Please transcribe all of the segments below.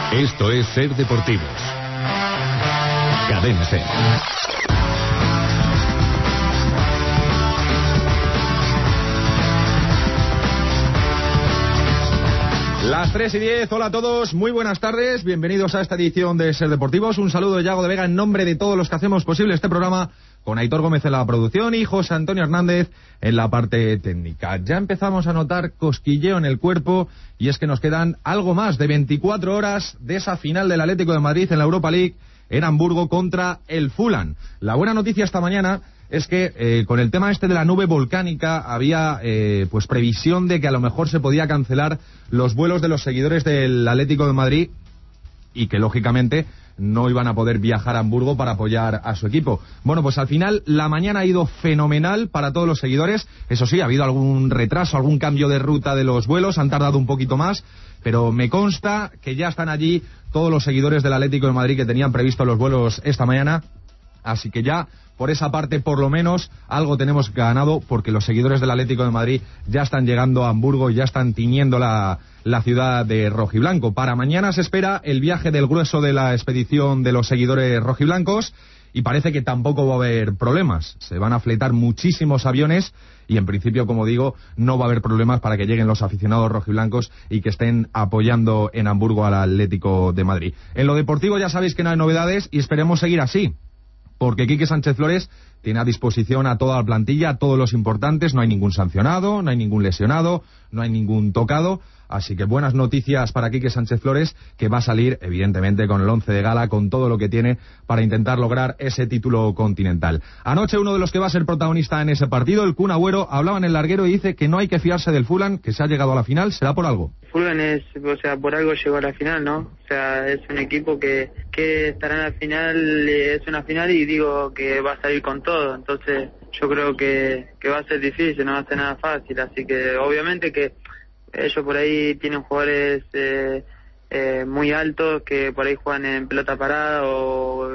Esto es Ser Deportivos. Cadena Ser. Las 3:10, hola a todos, muy buenas tardes, bienvenidos a esta edición de Ser Deportivos. Un saludo de Yago de Vega en nombre de todos los que hacemos posible este programa, con Aitor Gómez en la producción y José Antonio Hernández en la parte técnica. Ya empezamos a notar cosquilleo en el cuerpo y es que nos quedan algo más de 24 horas de esa final del Atlético de Madrid en la Europa League en Hamburgo contra el Fulham. La buena noticia esta mañana es que con el tema este de la nube volcánica había pues previsión de que a lo mejor se podía cancelar los vuelos de los seguidores del Atlético de Madrid y que lógicamente no iban a poder viajar a Hamburgo para apoyar a su equipo. Bueno, pues al final la mañana ha ido fenomenal para todos los seguidores. Eso sí, ha habido algún retraso, algún cambio de ruta de los vuelos, han tardado un poquito más, pero me consta que ya están allí todos los seguidores del Atlético de Madrid que tenían previsto los vuelos esta mañana. Así que ya, por esa parte, por lo menos, algo tenemos ganado, porque los seguidores del Atlético de Madrid ya están llegando a Hamburgo, ya están tiñendo la ciudad de rojiblanco. Para mañana se espera el viaje del grueso de la expedición de los seguidores rojiblancos y parece que tampoco va a haber problemas. Se van a fletar muchísimos aviones y, en principio, como digo, no va a haber problemas para que lleguen los aficionados rojiblancos y que estén apoyando en Hamburgo al Atlético de Madrid. En lo deportivo ya sabéis que no hay novedades y esperemos seguir así, porque Quique Sánchez Flores tiene a disposición a toda la plantilla, a todos los importantes, no hay ningún sancionado, no hay ningún lesionado, no hay ningún tocado, así que buenas noticias para Quique Sánchez Flores, que va a salir, evidentemente, con el 11 de gala, con todo lo que tiene para intentar lograr ese título continental. Anoche uno de los que va a ser protagonista en ese partido, el Kun Agüero, hablaba en el larguero y dice que no hay que fiarse del Fulham, que se ha llegado a la final, será por algo. Fulham por algo llegó a la final, ¿no? O sea, es un equipo que estará en la final, es una final y digo que va a salir con todo, entonces yo creo que va a ser difícil, no va a ser nada fácil, así que obviamente que ellos por ahí tienen jugadores muy altos que por ahí juegan en pelota parada o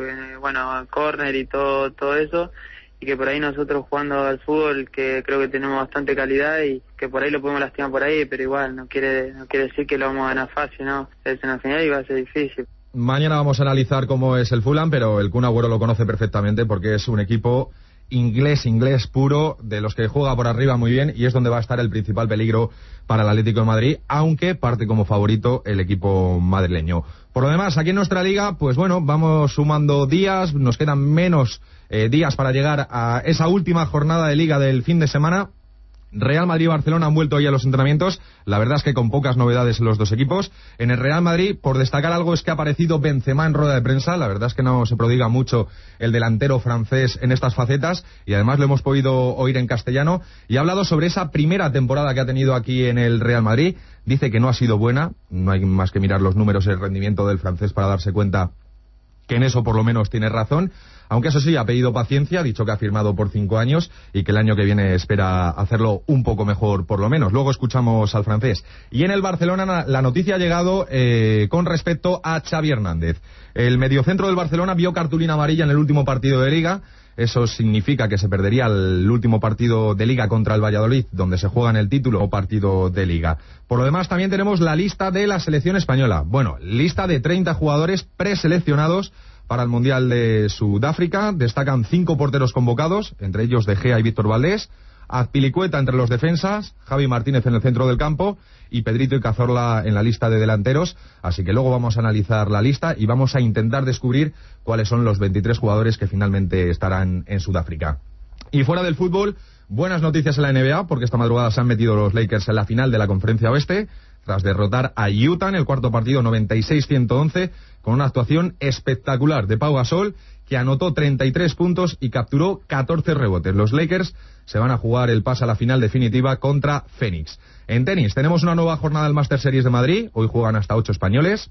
córner y todo eso, y que por ahí nosotros jugando al fútbol que creo que tenemos bastante calidad y que por ahí lo podemos lastimar por ahí, pero igual no quiere decir que lo vamos a ganar fácil, ¿no? Es una final y va a ser difícil. Mañana vamos a analizar cómo es el Fulham, pero el Kun Agüero lo conoce perfectamente porque es un equipo inglés puro, de los que juega por arriba muy bien, y es donde va a estar el principal peligro para el Atlético de Madrid, aunque parte como favorito el equipo madrileño. Por lo demás, aquí en nuestra liga, pues bueno, vamos sumando días, nos quedan menos días para llegar a esa última jornada de liga del fin de semana. Real Madrid y Barcelona han vuelto hoy a los entrenamientos, la verdad es que con pocas novedades en los dos equipos. En el Real Madrid, por destacar algo, es que ha aparecido Benzema en rueda de prensa, la verdad es que no se prodiga mucho el delantero francés en estas facetas, y además lo hemos podido oír en castellano, y ha hablado sobre esa primera temporada que ha tenido aquí en el Real Madrid. Dice que no ha sido buena, no hay más que mirar los números y el rendimiento del francés para darse cuenta que en eso por lo menos tiene razón, aunque eso sí, ha pedido paciencia, ha dicho que ha firmado por 5 años y que el año que viene espera hacerlo un poco mejor por lo menos. Luego escuchamos al francés. Y en el Barcelona la noticia ha llegado con respecto a Xavi Hernández. El mediocentro del Barcelona vio cartulina amarilla en el último partido de Liga. Eso significa que se perdería el último partido de Liga contra el Valladolid, donde se juega en el título o partido de Liga. Por lo demás, también tenemos la lista de la selección española. Bueno, lista de 30 jugadores preseleccionados para el Mundial de Sudáfrica. Destacan 5 porteros convocados, entre ellos De Gea y Víctor Valdés, Azpilicueta entre los defensas, Javi Martínez en el centro del campo y Pedrito y Cazorla en la lista de delanteros. Así que luego vamos a analizar la lista y vamos a intentar descubrir cuáles son los 23 jugadores que finalmente estarán en Sudáfrica. Y fuera del fútbol, buenas noticias en la NBA, porque esta madrugada se han metido los Lakers en la final de la Conferencia Oeste, tras derrotar a Utah en el cuarto partido 96-111, con una actuación espectacular de Pau Gasol, que anotó 33 puntos y capturó 14 rebotes. Los Lakers se van a jugar el pase a la final definitiva contra Phoenix. En tenis tenemos una nueva jornada del Master Series de Madrid. Hoy juegan hasta 8 españoles,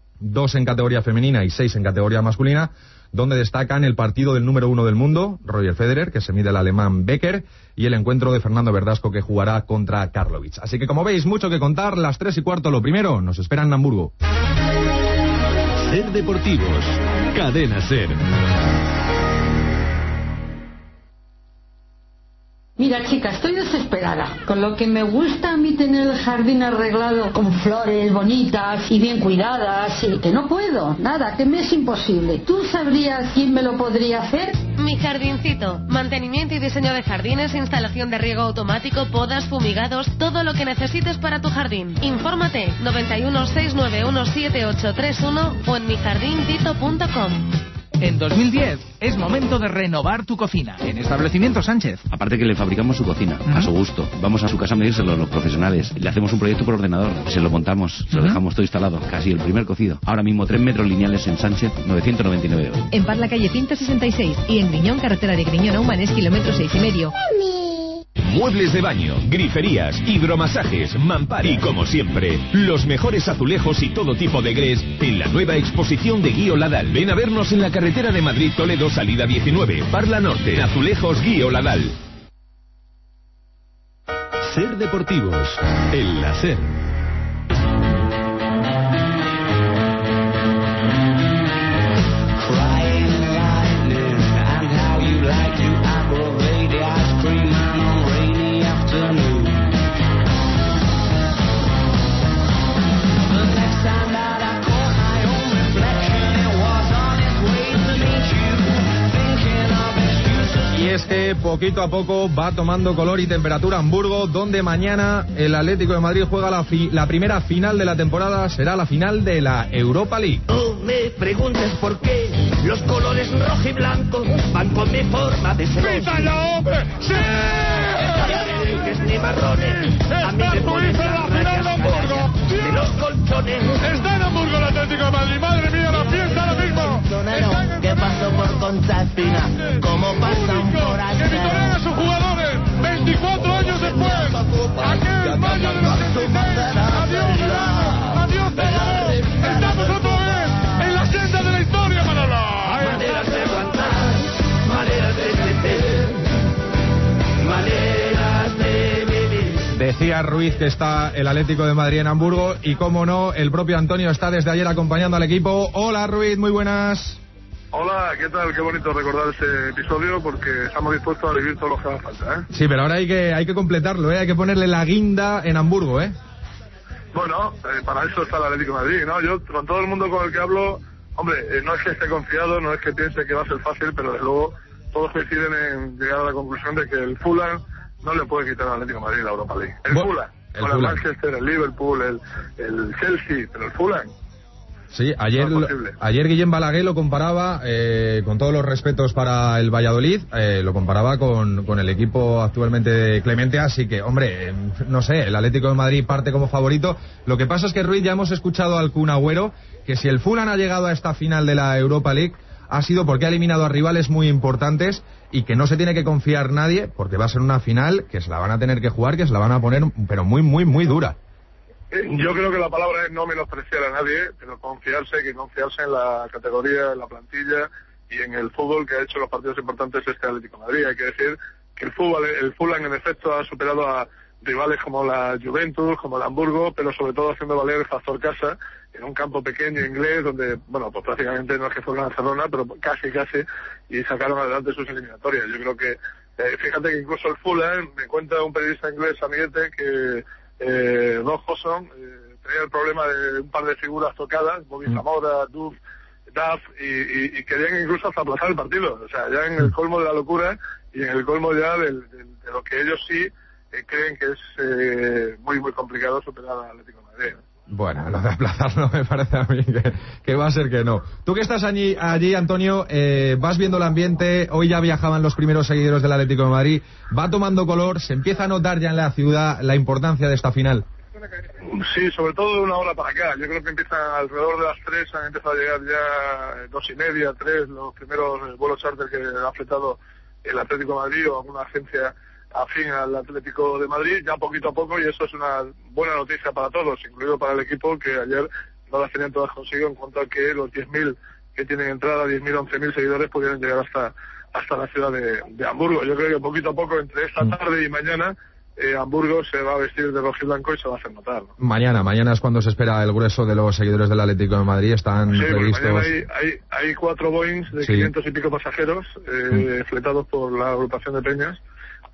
2 en categoría femenina y 6 en categoría masculina, donde destacan el partido del número 1 del mundo, Roger Federer, que se mide al alemán Becker, y el encuentro de Fernando Verdasco, que jugará contra Karlovic. Así que, como veis, mucho que contar. Las 3:15, lo primero, nos esperan en Hamburgo. Ser Deportivos, Cadena Ser. Mira, chica, estoy desesperada. Con lo que me gusta a mí tener el jardín arreglado con flores bonitas y bien cuidadas, y que no puedo, nada, que me es imposible. ¿Tú sabrías quién me lo podría hacer? Mi Jardincito. Mantenimiento y diseño de jardines, instalación de riego automático, podas, fumigados, todo lo que necesites para tu jardín. Infórmate 91 691 7831 o en mijardintito.com. En 2010 es momento de renovar tu cocina. En Establecimiento Sánchez. Aparte que le fabricamos su cocina, a su gusto. Vamos a su casa a medírselo los profesionales. Le hacemos un proyecto por ordenador. Se lo montamos, se lo dejamos todo instalado. Casi el primer cocido. Ahora mismo 3 metros lineales en Sánchez, 999 €. En Parla, calle 166. Y en Griñón, carretera de Griñón a Humanes, kilómetro 6,5. Muebles de baño, griferías, hidromasajes, mampara y, como siempre, los mejores azulejos y todo tipo de grés en la nueva exposición de Guío Ladal. Ven a vernos en la carretera de Madrid-Toledo, salida 19, Parla Norte. Azulejos Guío Ladal. Ser Deportivos, el láser. Y es que poquito a poco va tomando color y temperatura Hamburgo, donde mañana el Atlético de Madrid juega la primera final de la temporada, será la final de la Europa League. No me preguntes por qué los colores rojo y blanco van con mi forma de ser. ¡Pítalo, hombre! ¡Sí! Ni marrones, a mí me ponen la final de Hamburgo de los colchones. Está en Hamburgo el Atlético de Madrid, madre mía, la fiesta ahora mismo. ¿Qué pasó por Concha Espina? ¿Cómo pasan por aquí? Que victorian a sus jugadores 24 años después. Aquel mayo del 86. Adiós, Verano. Adiós, Verano. Estamos otra vez en la senda de la historia, Manolo. Maneras de aguantar, maneras de crecer, maneras de vivir. Decía Ruiz que está el Atlético de Madrid en Hamburgo y, cómo no, el propio Antonio está desde ayer acompañando al equipo. Hola, Ruiz, muy buenas. Hola, ¿qué tal? Qué bonito recordar este episodio porque estamos dispuestos a vivir todo lo que haga falta, ¿eh? Sí, pero ahora hay que completarlo, ¿eh? Hay que ponerle la guinda en Hamburgo, ¿eh? Bueno, para eso está el Atlético de Madrid, ¿no? Yo, con todo el mundo con el que hablo, hombre, no es que esté confiado, no es que piense que va a ser fácil, pero desde luego todos coinciden en llegar a la conclusión de que el Fulham no le puede quitar al Atlético de Madrid la Europa League. El Fulham, con el Manchester, el Liverpool, el Chelsea, pero el Fulham. Sí, ayer Guillem Balaguer lo comparaba, con todos los respetos para el Valladolid, lo comparaba con el equipo actualmente de Clemente, así que, hombre, no sé, el Atlético de Madrid parte como favorito. Lo que pasa es que, Ruiz, ya hemos escuchado al Kun Agüero, que si el Fulham ha llegado a esta final de la Europa League, ha sido porque ha eliminado a rivales muy importantes y que no se tiene que confiar nadie, porque va a ser una final que se la van a tener que jugar, que se la van a poner, pero muy, muy, muy dura. Yo creo que la palabra es no menospreciar a nadie, pero confiarse en la categoría, en la plantilla y en el fútbol que ha hecho los partidos importantes este Atlético de Madrid. Hay que decir que el Fulham en efecto ha superado a rivales como la Juventus, como el Hamburgo, pero sobre todo haciendo valer el factor casa en un campo pequeño inglés donde, bueno, pues prácticamente no es que fuera una Barcelona, pero casi, y sacaron adelante sus eliminatorias. Yo creo que, fíjate que incluso el Fulham, me cuenta un periodista inglés, amiguete, que Rob Hodgson tenía el problema de un par de figuras tocadas, Bobby Zamora, Duff, y querían incluso hasta aplazar el partido, o sea, ya en el colmo de la locura y en el colmo ya de lo que ellos sí creen que es muy muy complicado superar al Atlético de Madrid. Bueno, lo de aplazarlo me parece a mí que va a ser que no. Tú que estás allí Antonio, vas viendo el ambiente, hoy ya viajaban los primeros seguidores del Atlético de Madrid, va tomando color, se empieza a notar ya en la ciudad la importancia de esta final. Sí, sobre todo de una hora para acá. Yo creo que empiezan alrededor de las 3, han empezado a llegar ya 2:30, 3, los primeros vuelos charter que ha fletado el Atlético de Madrid o alguna agencia afín al Atlético de Madrid, ya poquito a poco, y eso es una buena noticia para todos, incluido para el equipo, que ayer no las tenían todas consigo en cuanto a que los 10.000 que tienen entrada, 10.000, 11.000 seguidores, pudieran llegar hasta la ciudad de Hamburgo. Yo creo que poquito a poco, entre esta tarde y mañana, Hamburgo se va a vestir de rojiblanco y se va a hacer notar, ¿no? Mañana es cuando se espera el grueso de los seguidores del Atlético de Madrid, están previstos... Mañana hay 4 Boeings de 500 y pico pasajeros, fletados por la agrupación de Peñas,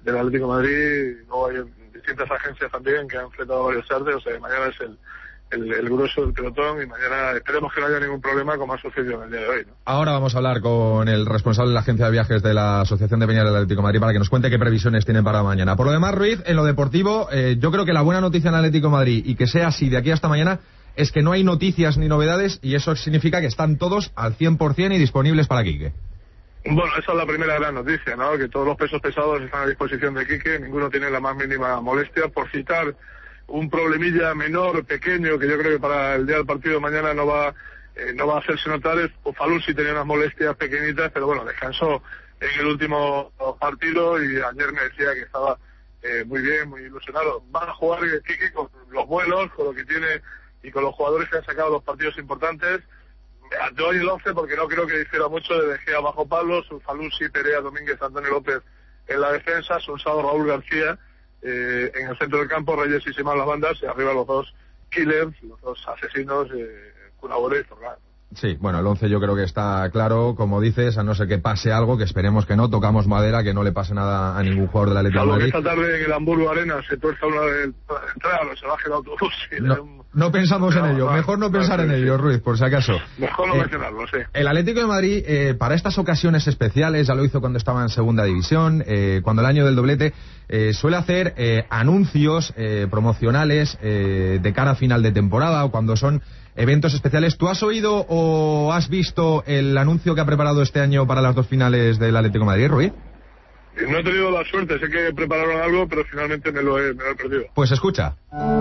del Atlético de Madrid. Luego hay distintas agencias también que han fletado varios charters. O sea, mañana es el grueso del pelotón y mañana esperemos que no haya ningún problema como ha sucedido en el día de hoy, ¿no? Ahora vamos a hablar con el responsable de la agencia de viajes de la Asociación de Peñas del Atlético de Madrid para que nos cuente qué previsiones tienen para mañana. Por lo demás, Ruiz, en lo deportivo, yo creo que la buena noticia en el Atlético de Madrid, y que sea así de aquí hasta mañana, es que no hay noticias ni novedades, y eso significa que están todos al 100% y disponibles para Quique. Bueno, esa es la primera gran noticia, ¿no? Que todos los pesos pesados están a disposición de Quique, ninguno tiene la más mínima molestia. Por citar un problemilla menor, pequeño, que yo creo que para el día del partido de mañana no va a hacerse notar, es Falun sí tenía unas molestias pequeñitas, pero bueno, descansó en el último partido y ayer me decía que estaba muy bien, muy ilusionado. Van a jugar Quique con los vuelos, con lo que tiene y con los jugadores que han sacado los partidos importantes. Yo doy el 11 porque no creo que difiera mucho de Gea bajo palos, Falun sí, Perea, Domínguez, Antonio López en la defensa, Sonsado, Raúl García en el centro del campo, Reyes y Simán las bandas, y arriba los dos killers, los dos asesinos, Cunabore y Zorrán. Sí, bueno, el 11 yo creo que está claro, como dices, a no ser que pase algo, que esperemos que no, tocamos madera, que no le pase nada a ningún jugador del Atlético de Madrid. Esta tarde en el Hamburgo Arena se tuerza una de entrada, o se baje el autobús y no pensamos en ello, mejor no pensar en ello, Ruiz, por si acaso. Mejor no mencionarlo, sí. El Atlético de Madrid, para estas ocasiones especiales, ya lo hizo cuando estaba en segunda división, cuando el año del doblete, suele hacer anuncios promocionales de cara a final de temporada o cuando son eventos especiales. ¿Tú has oído o has visto el anuncio que ha preparado este año para las dos finales del Atlético de Madrid, Ruiz? No he tenido la suerte, sé que prepararon algo, pero finalmente me lo he perdido. Pues escucha.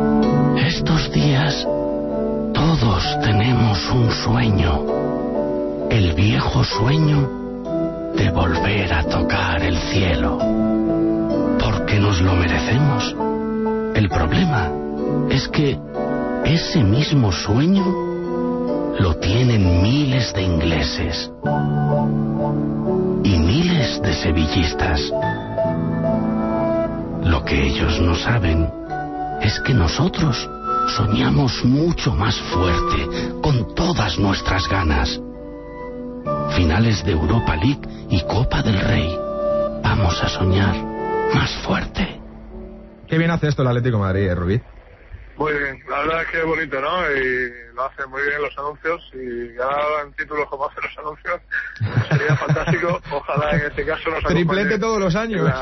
Estos días todos tenemos un sueño, el viejo sueño de volver a tocar el cielo, porque nos lo merecemos. El problema es que ese mismo sueño lo tienen miles de ingleses y miles de sevillistas. Lo que ellos no saben es que nosotros soñamos mucho más fuerte, con todas nuestras ganas. Finales de Europa League y Copa del Rey. Vamos a soñar más fuerte. Qué bien hace esto el Atlético de Madrid, Rubí. Muy bien, la verdad es que es bonito, ¿no? Y lo hacen muy bien los anuncios, y ganaran títulos como hacen los anuncios, sería fantástico. Ojalá en este caso nos acompañe. Triplete todos los años.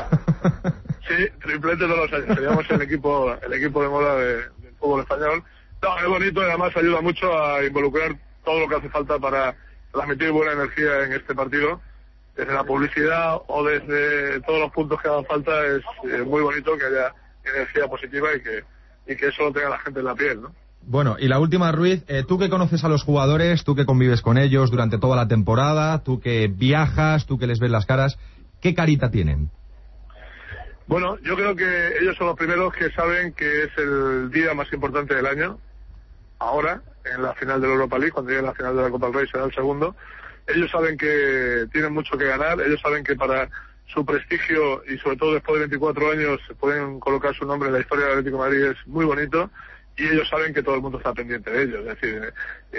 Sí, triplete todos los años. Seríamos el equipo de moda del fútbol español. No, es bonito y además ayuda mucho a involucrar todo lo que hace falta para transmitir buena energía en este partido. Desde la publicidad o desde todos los puntos que hagan falta, es muy bonito que haya energía positiva y que eso lo tenga la gente en la piel, ¿no? Bueno, y la última, Ruiz, tú que conoces a los jugadores, tú que convives con ellos durante toda la temporada, tú que viajas, tú que les ves las caras, ¿qué carita tienen? Bueno, yo creo que ellos son los primeros que saben que es el día más importante del año. Ahora, en la final de la Europa League, cuando llegue la final de la Copa del Rey será el segundo. Ellos saben que tienen mucho que ganar, ellos saben que para su prestigio y sobre todo después de 24 años pueden colocar su nombre en la historia del Atlético de Madrid, es muy bonito, y ellos saben que todo el mundo está pendiente de ellos. Es decir,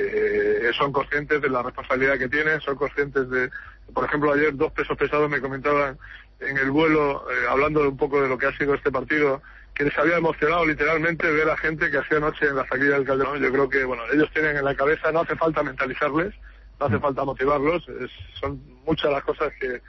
son conscientes de la responsabilidad que tienen, son conscientes de, por ejemplo, ayer dos pesos pesados me comentaban en el vuelo, hablando un poco de lo que ha sido este partido, que les había emocionado literalmente ver a gente que hacía noche en la taquilla del Calderón. Yo creo que, bueno, ellos tienen en la cabeza, no hace falta mentalizarles, no hace falta motivarlos, son muchas las cosas que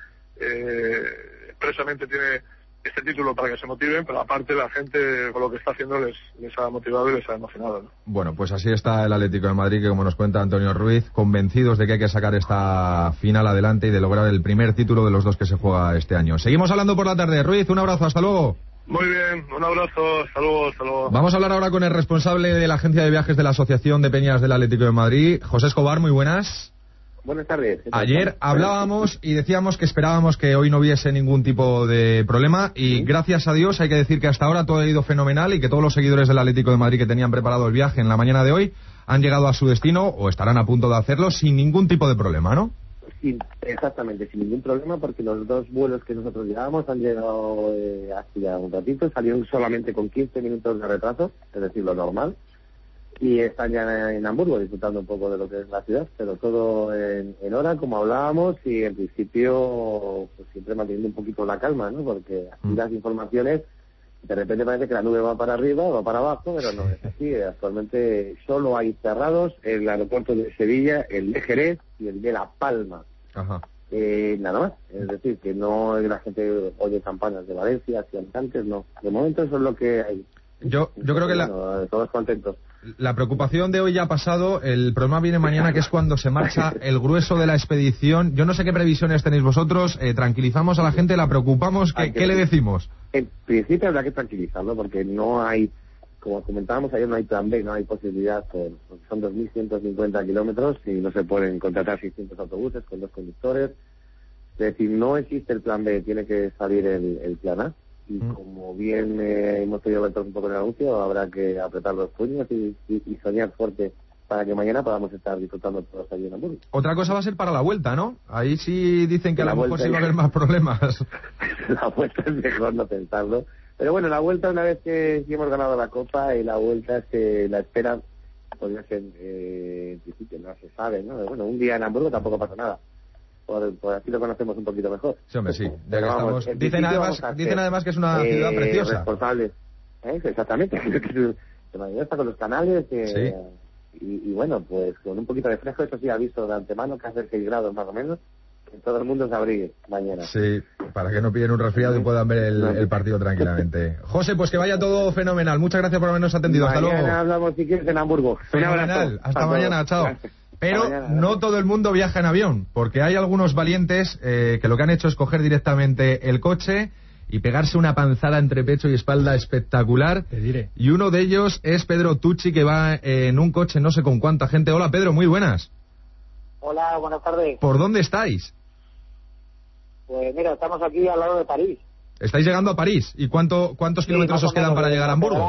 expresamente tiene este título para que se motiven, pero aparte la gente con lo que está haciendo les ha motivado y les ha emocionado, ¿no? Bueno, pues así está el Atlético de Madrid, que como nos cuenta Antonio Ruiz, convencidos de que hay que sacar esta final adelante y de lograr el primer título de los dos que se juega este año. Seguimos hablando por la tarde. Ruiz, un abrazo, hasta luego. Muy bien, un abrazo, hasta luego. Vamos a hablar ahora con el responsable de la agencia de viajes de la Asociación de Peñas del Atlético de Madrid, José Escobar, muy buenas. Buenas tardes. Ayer hablábamos y decíamos que esperábamos que hoy no hubiese ningún tipo de problema y gracias a Dios hay que decir que hasta ahora todo ha ido fenomenal y que todos los seguidores del Atlético de Madrid que tenían preparado el viaje en la mañana de hoy han llegado a su destino o estarán a punto de hacerlo sin ningún tipo de problema, ¿no? Sí, exactamente, sin ningún problema, porque los dos vuelos que nosotros llevábamos han llegado hace ya un ratito, salieron solamente con 15 minutos de retraso, es decir, lo normal. y están ya en Hamburgo disfrutando un poco de lo que es la ciudad, pero todo en hora, como hablábamos, y en principio pues siempre manteniendo un poquito la calma, ¿no? Porque aquí las informaciones, de repente parece que la nube va para arriba, va para abajo, pero no es así. Actualmente solo hay cerrados el aeropuerto de Sevilla, el de Jerez y el de La Palma. Ajá. Nada más, es decir, que no la gente oye campanas de Valencia, hacia Alicantes, no. De momento eso es lo que hay. Yo creo que todos contentos. La preocupación de hoy ya ha pasado, el problema viene mañana, que es cuando se marcha el grueso de la expedición. Yo no sé qué previsiones tenéis vosotros, tranquilizamos a la gente, la preocupamos, ¿qué le decimos? En principio habrá que tranquilizarlo, porque no hay, como comentábamos ayer, no hay plan B, no hay posibilidad, porque son 2.150 kilómetros y no se pueden contratar 600 autobuses con 2 conductores. Es decir, no existe el plan B, tiene que salir el plan A. Y como bien hemos pedido ver un poco en el anuncio, habrá que apretar los puños y soñar fuerte para que mañana podamos estar disfrutando todos allí en Hamburgo. Otra cosa va a ser para la vuelta, ¿no? Ahí sí dicen que a lo mejor sí va a haber más problemas. La vuelta es mejor no pensarlo. Pero bueno, la vuelta, una vez que hemos ganado la Copa, y la vuelta la espera podría ser, en principio, no se sabe, ¿no? Bueno, un día en Hamburgo tampoco pasa nada. Por así lo conocemos un poquito mejor. Sí, hombre, sí. Dicen además que es una ciudad preciosa. Responsable. Exactamente. De manera está con los canales. Sí. Y bueno, pues con un poquito de fresco, eso sí, aviso de antemano que hace 6 grados más o menos, que todo el mundo se abrigue mañana. Sí, para que no pillen un resfriado y puedan ver el partido tranquilamente. José, pues que vaya todo fenomenal. Muchas gracias por habernos atendido. Hasta luego. Mañana hablamos, si quieres, en Hamburgo. Fenomenal. Hasta mañana, chao. Pero no todo el mundo viaja en avión, porque hay algunos valientes que lo que han hecho es coger directamente el coche y pegarse una panzada entre pecho y espalda espectacular. Te diré. Y uno de ellos es Pedro Tucci, que va en un coche no sé con cuánta gente. Hola, Pedro, muy buenas. Hola, buenas tardes. ¿Por dónde estáis? Pues mira, estamos aquí al lado de París. ¿Estáis llegando a París? ¿Y cuántos kilómetros os quedan para llegar a Hamburgo?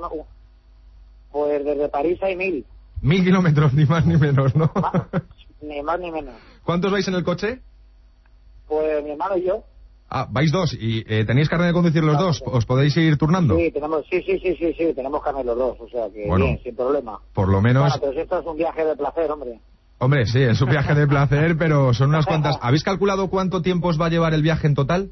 Pues desde París hay 1.000. 1.000 kilómetros, ni más ni menos, ¿no? Ni más ni menos. ¿Cuántos vais en el coche? Pues mi hermano y yo. Ah, vais 2. ¿Y tenéis carne de conducir los dos? ¿Os podéis ir turnando? Sí, tenemos carne los dos, o sea que bueno, bien, sin problema. Por lo menos... Bueno, pero esto es un viaje de placer, hombre. Hombre, sí, es un viaje de placer, pero son unas cuantas... ¿Habéis calculado cuánto tiempo os va a llevar el viaje en total?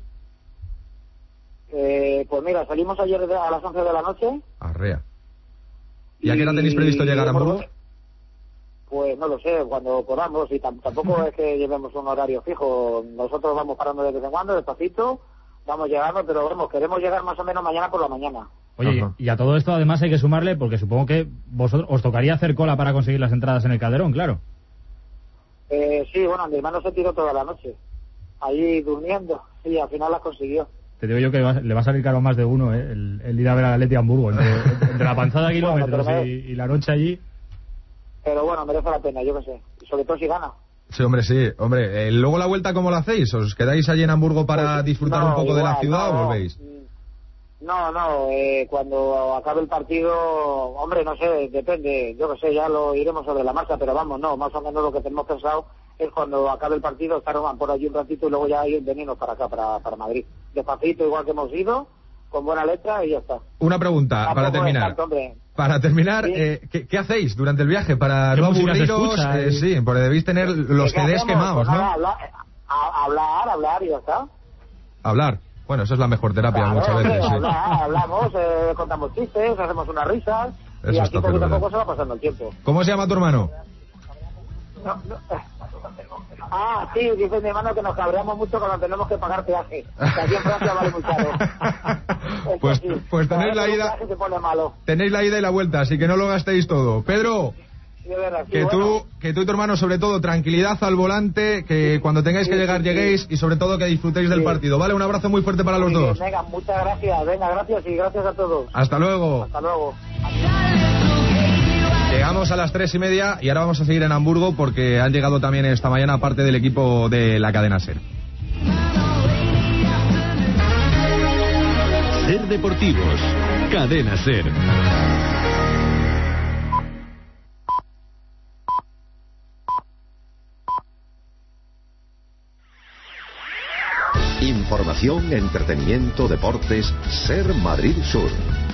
Pues mira, salimos ayer a las 11 de la noche. Arrea. ¿Y a qué hora tenéis previsto llegar a Hamburgo? Pues no lo sé, cuando podamos, y tampoco es que llevemos un horario fijo. Nosotros vamos parando de vez en cuando, despacito, vamos llegando, pero vamos, queremos llegar más o menos mañana por la mañana. Oye, y a todo esto además hay que sumarle, porque supongo que vosotros os tocaría hacer cola para conseguir las entradas en el Calderón, claro. Sí, bueno, mi hermano se tiró toda la noche, ahí durmiendo, y al final las consiguió. Te digo yo que le va a salir caro más de uno, el ir a ver al Atleti a Hamburgo, entre la panzada de kilómetros y la noche allí. Pero bueno, merece la pena, yo qué sé. Y sobre todo si gana. Sí, hombre, sí. Hombre, luego la vuelta, ¿cómo la hacéis? ¿Os quedáis allí en Hamburgo para disfrutar un poco de la ciudad o volvéis? No, cuando acabe el partido, hombre, no sé, depende. Yo qué sé, ya lo iremos sobre la marcha, pero vamos, no, más o menos lo que tenemos pensado es cuando acabe el partido estar por allí un ratito y luego ya venirnos para acá, para Madrid. Despacito, igual que hemos ido, con buena letra y ya está. Una pregunta para terminar. Para terminar, ¿sí? ¿Qué hacéis durante el viaje? Para no aburriros, sí, porque debéis tener los CDs quemados, pues ¿no? Hablar y ya está. Hablar. Bueno, eso es la mejor terapia muchas veces. Sí. Hablamos, contamos chistes, hacemos unas risas y así poquito a poco se va pasando el tiempo. ¿Cómo se llama tu hermano? Sí, dice mi hermano que nos cabreamos mucho cuando tenemos que pagar peaje. Que aquí en Francia vale muy caro. Pues tenéis la ida. Tenéis la ida y la vuelta, así que no lo gastéis todo. Pedro, que tú y tu hermano, sobre todo, tranquilidad al volante, que cuando tengáis que llegar lleguéis y sobre todo que disfrutéis del partido, ¿vale? Un abrazo muy fuerte para los dos. Venga, muchas gracias. Venga, gracias y gracias a todos. Hasta luego. Hasta luego. Llegamos a las 3:30 y ahora vamos a seguir en Hamburgo porque han llegado también esta mañana parte del equipo de la cadena SER. SER Deportivos, cadena SER. Información, entretenimiento, deportes. Ser Madrid Sur.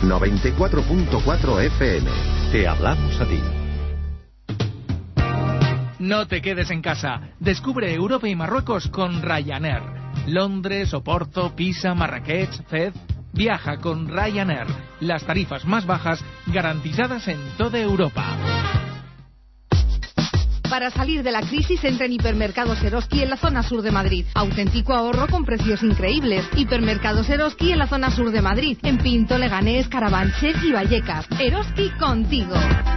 94.4 FM. Te hablamos a ti. No te quedes en casa. Descubre Europa y Marruecos con Ryanair. Londres, Oporto, Pisa, Marrakech, Fez. Viaja con Ryanair. Las tarifas más bajas garantizadas en toda Europa. Para salir de la crisis, entra en Hipermercados Eroski en la zona sur de Madrid. Auténtico ahorro con precios increíbles. Hipermercados Eroski en la zona sur de Madrid. En Pinto, Leganés, Carabanchel y Vallecas. Eroski contigo.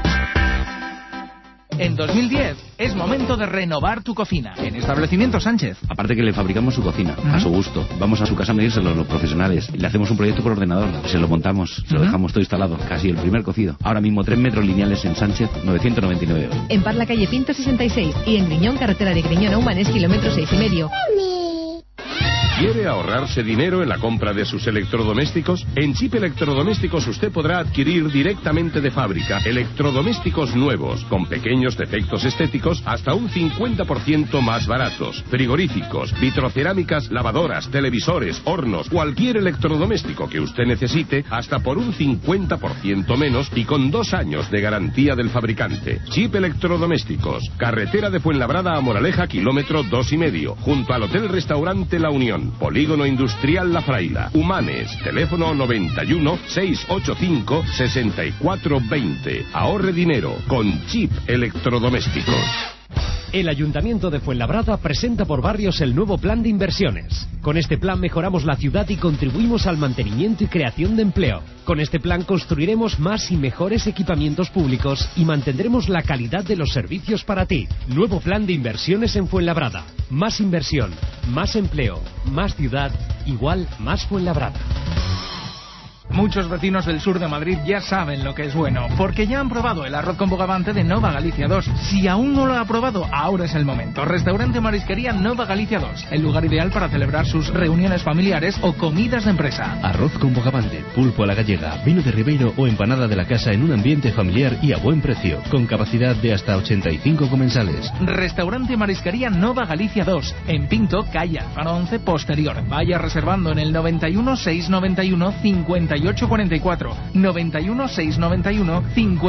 En 2010 es momento de renovar tu cocina en Establecimiento Sánchez. Aparte que le fabricamos su cocina, a su gusto. Vamos a su casa a medírselo los profesionales. Le hacemos un proyecto por ordenador. Se lo montamos, se lo dejamos todo instalado. Casi el primer cocido. Ahora mismo 3 metros lineales en Sánchez, 999 €. En Parla, calle Pinto 66. Y en Griñón, carretera de Griñón a Humanes, kilómetro 6,5. ¿Quiere ahorrarse dinero en la compra de sus electrodomésticos? En Chip Electrodomésticos usted podrá adquirir directamente de fábrica electrodomésticos nuevos, con pequeños defectos estéticos, hasta un 50% más baratos. Frigoríficos, vitrocerámicas, lavadoras, televisores, hornos, cualquier electrodoméstico que usted necesite, hasta por un 50% menos y con 2 años de garantía del fabricante. Chip Electrodomésticos, carretera de Fuenlabrada a Moraleja, kilómetro 2,5, junto al Hotel Restaurante La Unión. Polígono Industrial La Fraila. Humanes. Teléfono 91 685 6420. Ahorre dinero con Chip Electrodomésticos. El Ayuntamiento de Fuenlabrada presenta por barrios el nuevo plan de inversiones. Con este plan mejoramos la ciudad y contribuimos al mantenimiento y creación de empleo. Con este plan construiremos más y mejores equipamientos públicos y mantendremos la calidad de los servicios para ti. Nuevo plan de inversiones en Fuenlabrada. Más inversión, más empleo, más ciudad, igual más Fuenlabrada. Muchos vecinos del sur de Madrid ya saben lo que es bueno, porque ya han probado el arroz con bogavante de Nova Galicia 2. Si aún no lo ha probado, ahora es el momento. Restaurante Marisquería Nova Galicia 2, el lugar ideal para celebrar sus reuniones familiares o comidas de empresa. Arroz con bogavante, pulpo a la gallega, vino de Ribeiro o empanada de la casa en un ambiente familiar y a buen precio, con capacidad de hasta 85 comensales. Restaurante Marisquería Nova Galicia 2, en Pinto, calle Alfaro 11 posterior. Vaya reservando en el 91 691 5844. 91 691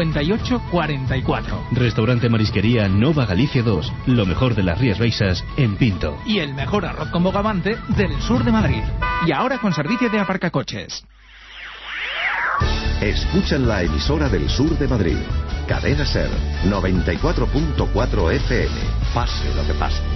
5844. Restaurante Marisquería Nova Galicia 2, lo mejor de las Rías Baixas en Pinto. Y el mejor arroz con bogavante del sur de Madrid. Y ahora con servicio de aparcacoches. Escuchan la emisora del sur de Madrid. Cadena Ser, 94.4 FM. Pase lo que pase.